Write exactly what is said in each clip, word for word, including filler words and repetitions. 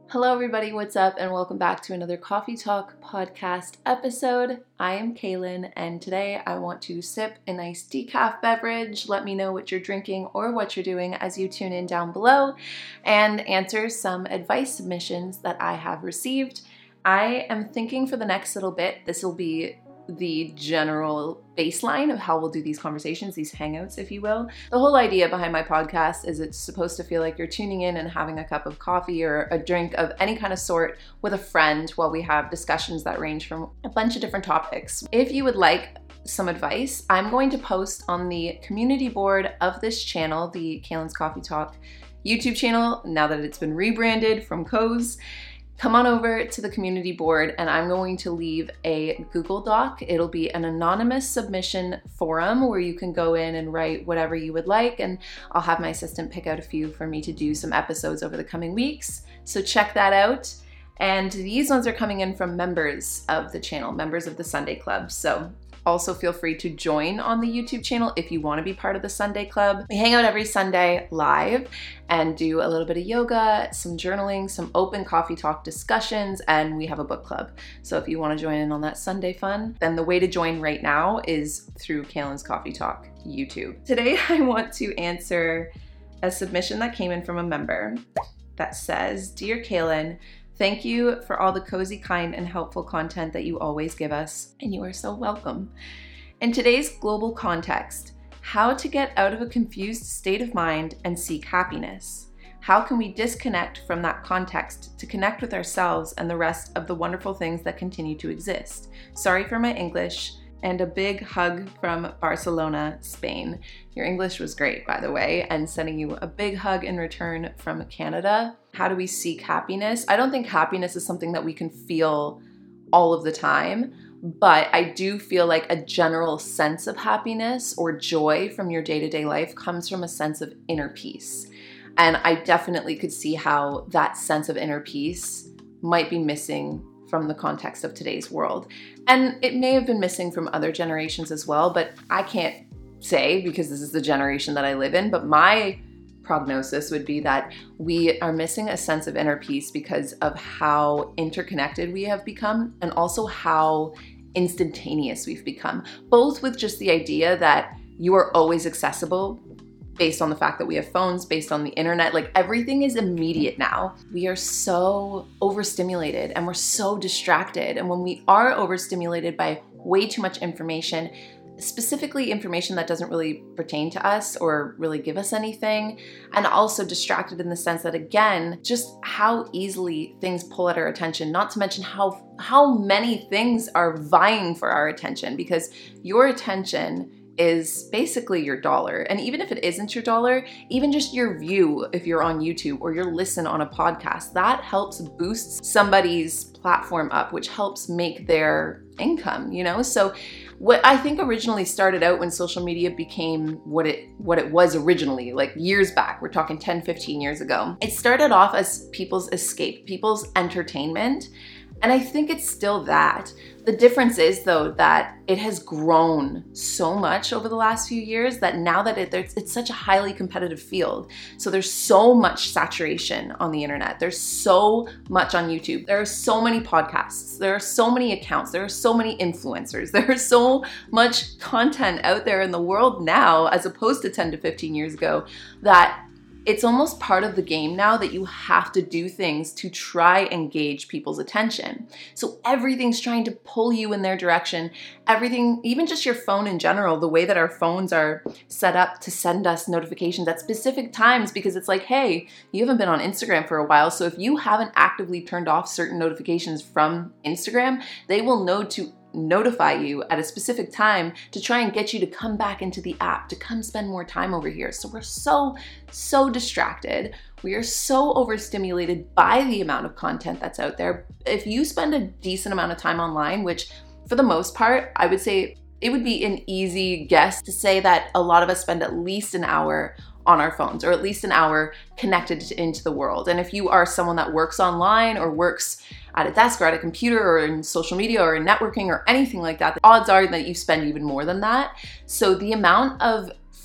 Hello everybody, what's up? And welcome back to another Coffee Talk podcast episode. I am Kaylin and today I want to sip a nice decaf beverage. Let me know what you're drinking or what you're doing as you tune in down below and answer some advice submissions that I have received. I am thinking for the next little bit, this will be the general baseline of how we'll do these conversations, these hangouts, if you will. The whole idea behind my podcast is it's supposed to feel like you're tuning in and having a cup of coffee or a drink of any kind of sort with a friend while we have discussions that range from a bunch of different topics. If you would like some advice, I'm going to post on the community board of this channel, the Kaylin's Coffee Talk YouTube channel, now that it's been rebranded from Co's. Come on over to the community board and I'm going to leave a Google Doc. It'll be an anonymous submission forum where you can go in and write whatever you would like, and I'll have my assistant pick out a few for me to do some episodes over the coming weeks. So check that out. And these ones are coming in from members of the channel, members of the Sunday Club. So also feel free to join on the YouTube channel if you want to be part of the Sunday Club. We hang out every Sunday live and do a little bit of yoga, some journaling, some open coffee talk discussions, and we have a book club. So if you want to join in on that Sunday fun, then the way to join right now is through Kaylin's Coffee Talk YouTube. Today I want to answer a submission that came in from a member that says, "Dear Kaylin, thank you for all the cozy, kind, and helpful content that you always give us, and you are so welcome. In today's global context, how to get out of a confused state of mind and seek happiness? How can we disconnect from that context to connect with ourselves and the rest of the wonderful things that continue to exist? Sorry for my English, and a big hug from Barcelona, Spain." Your English was great, by the way, and sending you a big hug in return from Canada. How do we seek happiness? I don't think happiness is something that we can feel all of the time, but I do feel like a general sense of happiness or joy from your day-to-day life comes from a sense of inner peace. And I definitely could see how that sense of inner peace might be missing from the context of today's world. And it may have been missing from other generations as well, but I can't say because this is the generation that I live in, but my prognosis would be that we are missing a sense of inner peace because of how interconnected we have become and also how instantaneous we've become, both with just the idea that you are always accessible based on the fact that we have phones, based on the internet, like everything is immediate now. We are so overstimulated and we're so distracted. And when we are overstimulated by way too much information, specifically information that doesn't really pertain to us or really give us anything, and also distracted in the sense that, again, just how easily things pull at our attention, not to mention how, how many things are vying for our attention, because your attention is basically your dollar. And even if it isn't your dollar, even just your view, if you're on YouTube or your listen on a podcast, that helps boost somebody's platform up, which helps make their income, you know? So what I think originally started out when social media became what it what it was originally, like years back, we're talking ten, fifteen years ago, it started off as people's escape, people's entertainment. And I think it's still that. The difference is, though, that it has grown so much over the last few years that now that it, it's, it's such a highly competitive field. So there's so much saturation on the internet. There's so much on YouTube. There are so many podcasts. There are so many accounts. There are so many influencers. There's so much content out there in the world now, as opposed to ten to fifteen years ago, that it's almost part of the game now that you have to do things to try and gauge people's attention. So everything's trying to pull you in their direction. Everything, even just your phone in general, the way that our phones are set up to send us notifications at specific times, because it's like, hey, you haven't been on Instagram for a while. So if you haven't actively turned off certain notifications from Instagram, they will know to notify you at a specific time to try and get you to come back into the app, to come spend more time over here. So we're so, so distracted. We are so overstimulated by the amount of content that's out there. If you spend a decent amount of time online, which for the most part, I would say it would be an easy guess to say that a lot of us spend at least an hour on our phones, or at least an hour connected to, into the world. And if you are someone that works online or works at a desk or at a computer or in social media or in networking or anything like that, the odds are that you spend even more than that. So the amount of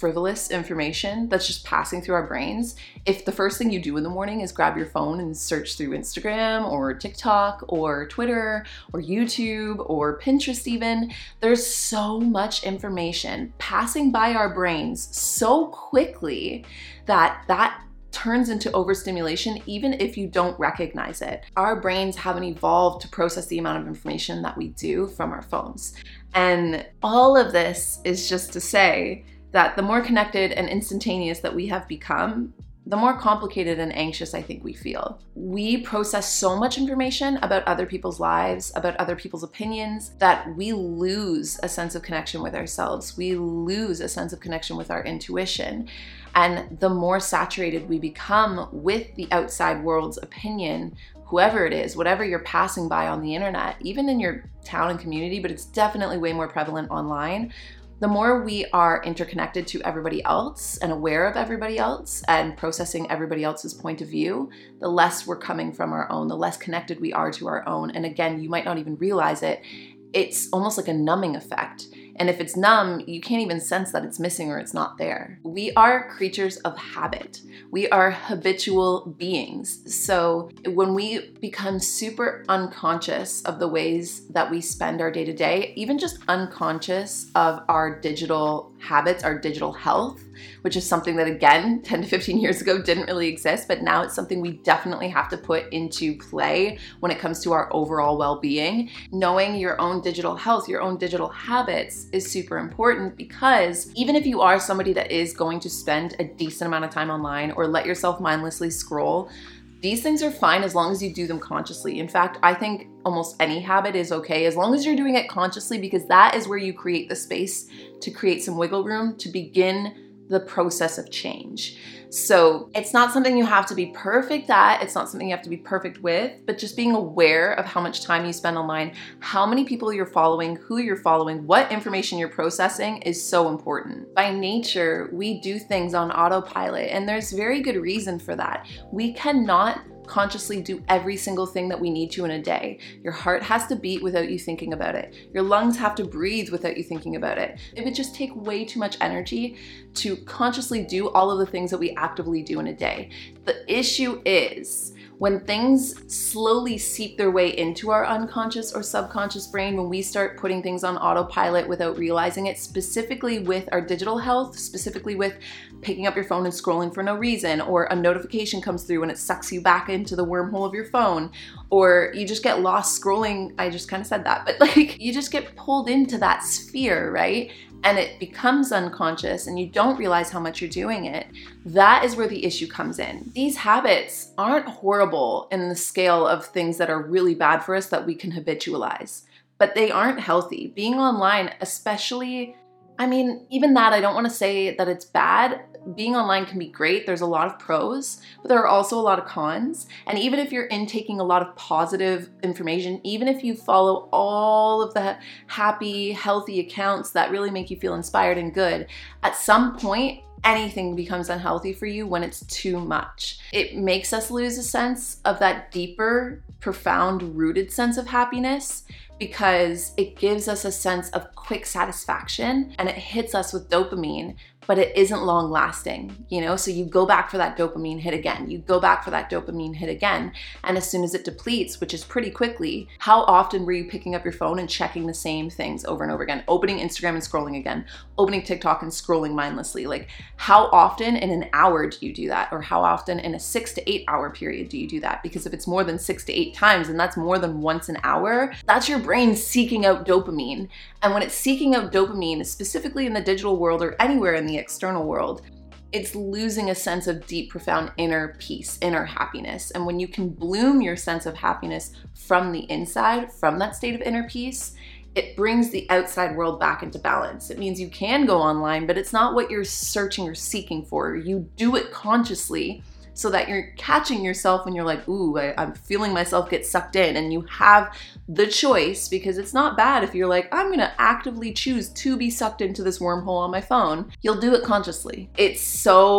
frivolous information that's just passing through our brains, if the first thing you do in the morning is grab your phone and search through Instagram or TikTok or Twitter or YouTube or Pinterest even, there's so much information passing by our brains so quickly that that turns into overstimulation even if you don't recognize it. Our brains haven't evolved to process the amount of information that we do from our phones. And all of this is just to say that the more connected and instantaneous that we have become, the more complicated and anxious I think we feel. We process so much information about other people's lives, about other people's opinions, that we lose a sense of connection with ourselves. We lose a sense of connection with our intuition. And the more saturated we become with the outside world's opinion, whoever it is, whatever you're passing by on the internet, even in your town and community, but it's definitely way more prevalent online, the more we are interconnected to everybody else and aware of everybody else and processing everybody else's point of view, the less we're coming from our own, the less connected we are to our own. And again, you might not even realize it. It's almost like a numbing effect. And if it's numb, you can't even sense that it's missing or it's not there. We are creatures of habit. We are habitual beings. So when we become super unconscious of the ways that we spend our day to day, even just unconscious of our digital habits, our digital health, which is something that again, ten to fifteen years ago didn't really exist, but now it's something we definitely have to put into play when it comes to our overall well-being. Knowing your own digital health, your own digital habits is super important, because even if you are somebody that is going to spend a decent amount of time online or let yourself mindlessly scroll, these things are fine as long as you do them consciously. In fact, I think almost any habit is okay as long as you're doing it consciously, because that is where you create the space to create some wiggle room to begin the process of change. So it's not something you have to be perfect at, it's not something you have to be perfect with, but just being aware of how much time you spend online, how many people you're following, who you're following, what information you're processing is so important. By nature, we do things on autopilot, and there's very good reason for that. We cannot consciously do every single thing that we need to in a day. Your heart has to beat without you thinking about it. Your lungs have to breathe without you thinking about it. It would just take way too much energy to consciously do all of the things that we actively do in a day. The issue is when things slowly seep their way into our unconscious or subconscious brain, when we start putting things on autopilot without realizing it, specifically with our digital health, specifically with picking up your phone and scrolling for no reason, or a notification comes through and it sucks you back into the wormhole of your phone, or you just get lost scrolling. I just kind of said that, but like you just get pulled into that sphere, right? And it becomes unconscious and you don't realize how much you're doing it. That is where the issue comes in. These habits aren't horrible in the scale of things that are really bad for us that we can habitualize, but they aren't healthy. Being online, especially, I mean, even that, I don't want to say that it's bad. Being online can be great. There's a lot of pros, but there are also a lot of cons. And even if you're intaking a lot of positive information, even if you follow all of the happy, healthy accounts that really make you feel inspired and good, at some point, anything becomes unhealthy for you when it's too much. It makes us lose a sense of that deeper, profound, rooted sense of happiness, because it gives us a sense of quick satisfaction and it hits us with dopamine, but it isn't long lasting, you know? So you go back for that dopamine hit again, you go back for that dopamine hit again. And as soon as it depletes, which is pretty quickly, how often were you picking up your phone and checking the same things over and over again, opening Instagram and scrolling again, opening TikTok and scrolling mindlessly? Like how often in an hour do you do that? Or how often in a six to eight hour period do you do that? Because if it's more than six to eight times, and that's more than once an hour, that's your brain seeking out dopamine. And when it's seeking out dopamine, specifically in the digital world or anywhere in the external world, it's losing a sense of deep, profound inner peace, inner happiness. And when you can bloom your sense of happiness from the inside, from that state of inner peace, it brings the outside world back into balance. It means you can go online, but it's not what you're searching or seeking for. You do it consciously so that you're catching yourself when you're like, ooh, I, I'm feeling myself get sucked in, and you have the choice, because it's not bad if you're like, I'm gonna actively choose to be sucked into this wormhole on my phone. You'll do it consciously. It's so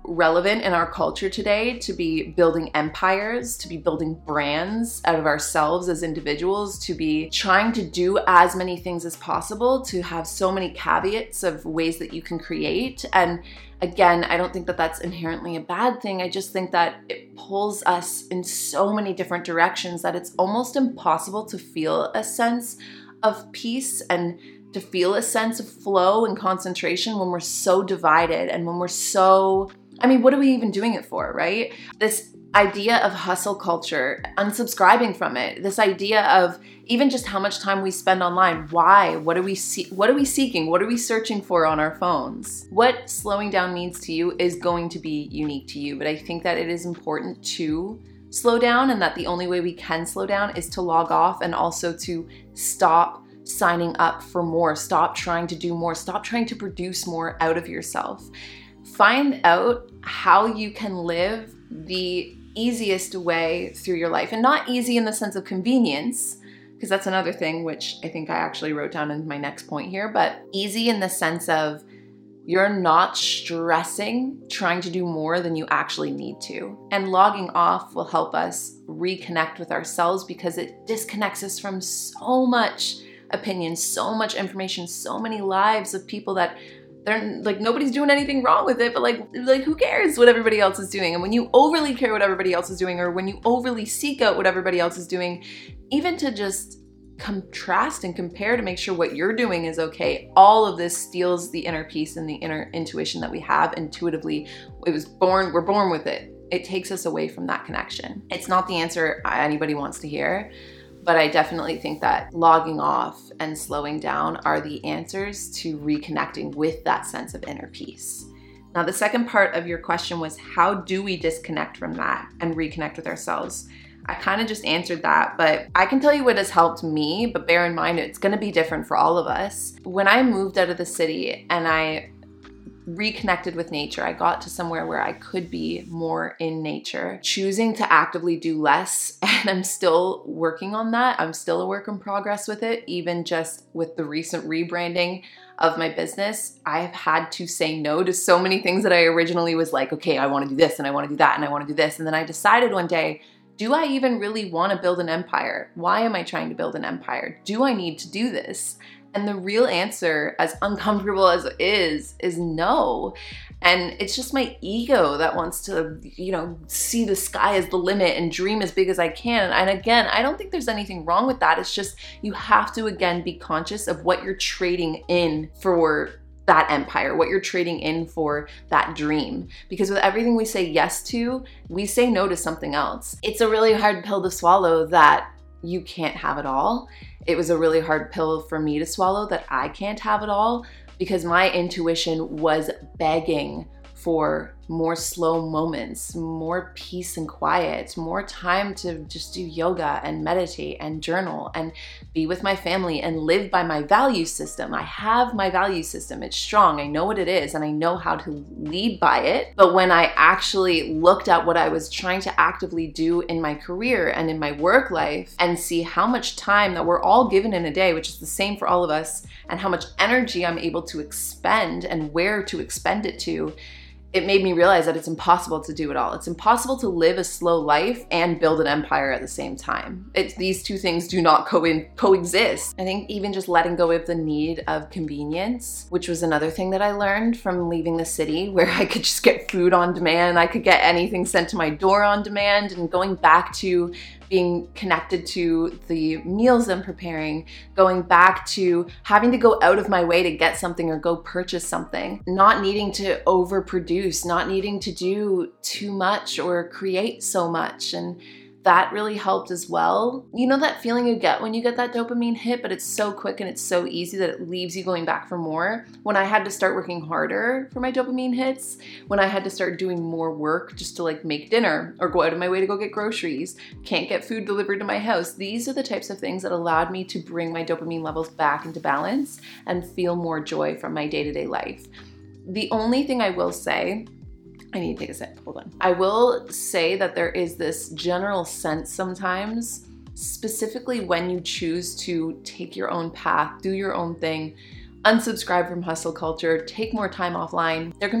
relevant in our culture today to be building empires, to be building brands out of ourselves as individuals, to be trying to do as many things as possible, to have so many caveats of ways that you can create. And again, I don't think that that's inherently a bad thing. I just think that it pulls us in so many different directions that it's almost impossible to feel a sense of peace and to feel a sense of flow and concentration when we're so divided and when we're so, I mean, what are we even doing it for, right? This idea of hustle culture, unsubscribing from it, this idea of even just how much time we spend online. Why? What are we see- what are we seeking? What are we searching for on our phones? What slowing down means to you is going to be unique to you, but I think that it is important to slow down, and that the only way we can slow down is to log off and also to stop signing up for more, stop trying to do more, stop trying to produce more out of yourself. Find out how you can live the easiest way through your life, and not easy in the sense of convenience, because that's another thing which I think I actually wrote down in my next point here, but easy in the sense of you're not stressing trying to do more than you actually need to. And logging off will help us reconnect with ourselves because it disconnects us from so much opinion, so much information, so many lives of people that they're like, nobody's doing anything wrong with it, but like, like who cares what everybody else is doing? And when you overly care what everybody else is doing, or when you overly seek out what everybody else is doing, even to just contrast and compare to make sure what you're doing is okay, all of this steals the inner peace and the inner intuition that we have intuitively. It was born, we're born with it. It takes us away from that connection. It's not the answer anybody wants to hear, but I definitely think that logging off and slowing down are the answers to reconnecting with that sense of inner peace. Now, the second part of your question was, how do we disconnect from that and reconnect with ourselves? I kind of just answered that, but I can tell you what has helped me, but bear in mind, it's going to be different for all of us. When I moved out of the city and I reconnected with nature, I got to somewhere where I could be more in nature, choosing to actively do less. And I'm still working on that. I'm still a work in progress with it. Even just with the recent rebranding of my business, I've had to say no to so many things that I originally was like, okay, I want to do this and I want to do that and I want to do this. And then I decided one day, do I even really want to build an empire? Why am I trying to build an empire? Do I need to do this? And the real answer, as uncomfortable as it is, is no. And it's just my ego that wants to, you know, see the sky as the limit and dream as big as I can. And again, I don't think there's anything wrong with that. It's just you have to, again, be conscious of what you're trading in for that empire, what you're trading in for that dream. Because with everything we say yes to, we say no to something else. It's a really hard pill to swallow that you can't have it all. It was a really hard pill for me to swallow that I can't have it all, because my intuition was begging for more slow moments, more peace and quiet, more time to just do yoga and meditate and journal and be with my family and live by my value system. I have my value system. It's strong. I know what it is and I know how to lead by it. But when I actually looked at what I was trying to actively do in my career and in my work life and see how much time that we're all given in a day, which is the same for all of us, and how much energy I'm able to expend and where to expend it to, it made me realize that it's impossible to do it all. It's impossible to live a slow life and build an empire at the same time. It's, these two things do not co- in, coexist. I think even just letting go of the need of convenience, which was another thing that I learned from leaving the city, where I could just get food on demand, I could get anything sent to my door on demand, and going back to being connected to the meals I'm preparing, going back to having to go out of my way to get something or go purchase something, not needing to overproduce, not needing to do too much or create so much. And that really helped as well. You know that feeling you get when you get that dopamine hit, but it's so quick and it's so easy that it leaves you going back for more? When I had to start working harder for my dopamine hits, when I had to start doing more work just to like make dinner or go out of my way to go get groceries, can't get food delivered to my house. These are the types of things that allowed me to bring my dopamine levels back into balance and feel more joy from my day-to-day life. The only thing I will say, I need to take a sip, hold on. I will say that there is this general sense sometimes, specifically when you choose to take your own path, do your own thing, unsubscribe from hustle culture, take more time offline, there can be this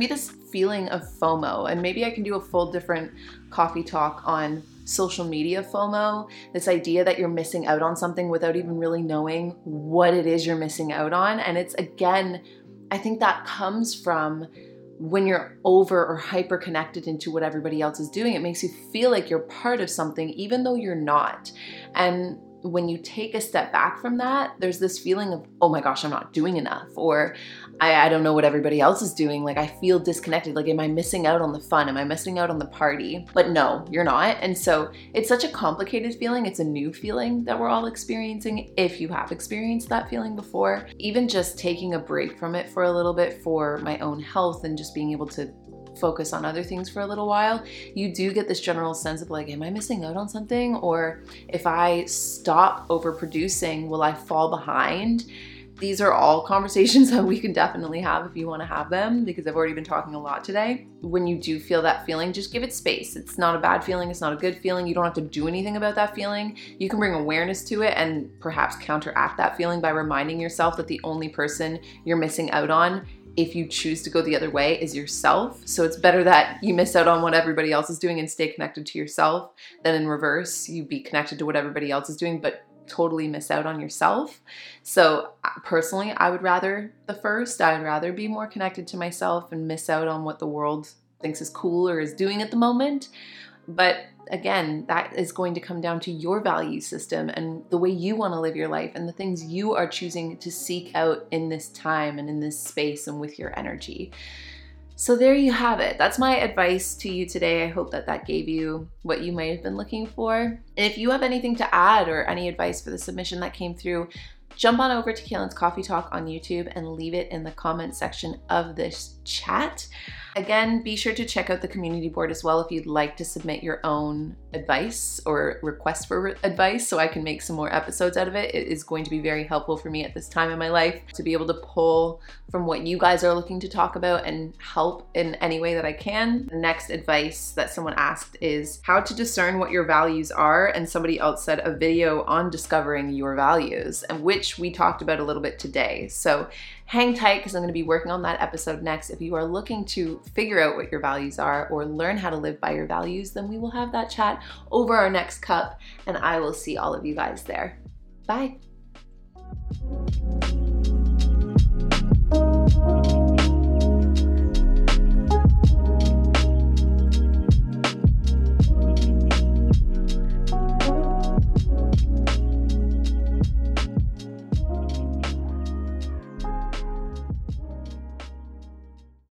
feeling of FOMO. And maybe I can do a full different coffee talk on social media FOMO, this idea that you're missing out on something without even really knowing what it is you're missing out on. And it's, again, I think that comes from when you're over or hyper connected into what everybody else is doing. It makes you feel like you're part of something even though you're not. And when you take a step back from that, there's this feeling of, oh my gosh, I'm not doing enough, or I, I don't know what everybody else is doing. Like, I feel disconnected. Like, am I missing out on the fun? Am I missing out on the party? But no, you're not. And so it's such a complicated feeling. It's a new feeling that we're all experiencing. If you have experienced that feeling before, even just taking a break from it for a little bit for my own health and just being able to focus on other things for a little while, you do get this general sense of like, am I missing out on something? Or if I stop overproducing, will I fall behind? These are all conversations that we can definitely have if you want to have them, because I've already been talking a lot today. When you do feel that feeling, just give it space. It's not a bad feeling. It's not a good feeling. You don't have to do anything about that feeling. You can bring awareness to it and perhaps counteract that feeling by reminding yourself that the only person you're missing out on, if you choose to go the other way, is yourself. So it's better that you miss out on what everybody else is doing and stay connected to yourself than in reverse, you be connected to what everybody else is doing, but totally miss out on yourself. So personally, I would rather the first. I would rather be more connected to myself and miss out on what the world thinks is cool or is doing at the moment. But again, that is going to come down to your value system and the way you want to live your life and the things you are choosing to seek out in this time and in this space and with your energy. So there you have it. That's my advice to you today. I hope that that gave you what you might have been looking for. And if you have anything to add or any advice for the submission that came through, jump on over to Kaylin's Coffee Talk on YouTube and leave it in the comment section of this chat. Again, be sure to check out the community board as well if you'd like to submit your own advice or request for advice so I can make some more episodes out of it. It is going to be very helpful for me at this time in my life to be able to pull from what you guys are looking to talk about and help in any way that I can. The next advice that someone asked is how to discern what your values are, and somebody else said a video on discovering your values, and which we talked about a little bit today. So hang tight because I'm going to be working on that episode next. If you are looking to figure out what your values are or learn how to live by your values, then we will have that chat over our next cup, and I will see all of you guys there. Bye.